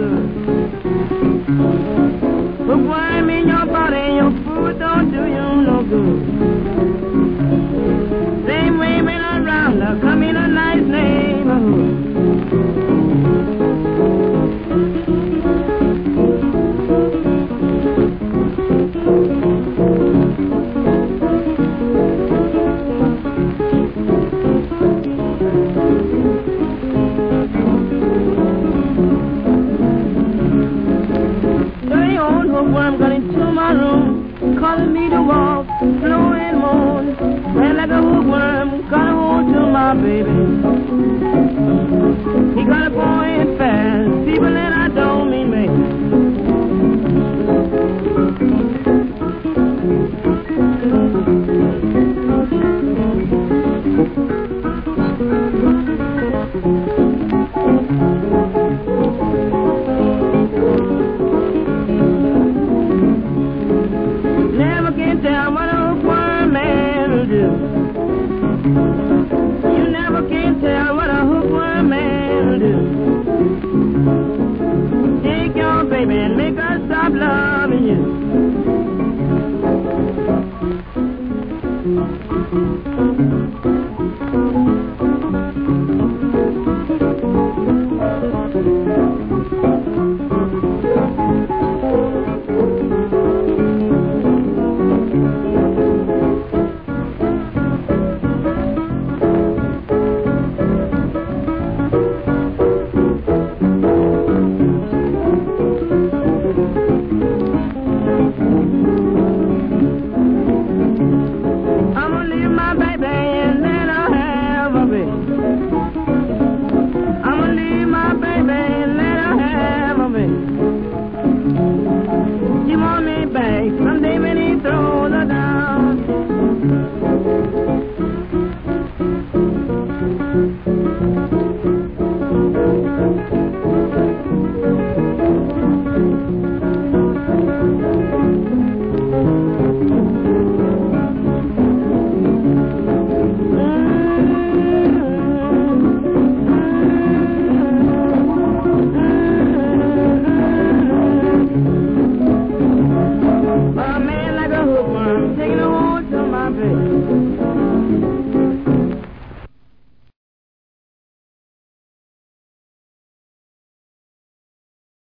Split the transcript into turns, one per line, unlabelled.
Hookworm in your body, your food don't do you no good. Same way when I'm round, I come in a nice neighborhood. Hookworm got into my room, calling me to walk, slow and moan. Ran like a hookworm, got a hold to my baby. He got a boy fast, people that I don't mean me. Never can tell what a hookworm man will do. You never can tell what a hookworm man will do. Take your baby and make her stop loving you. She want me back.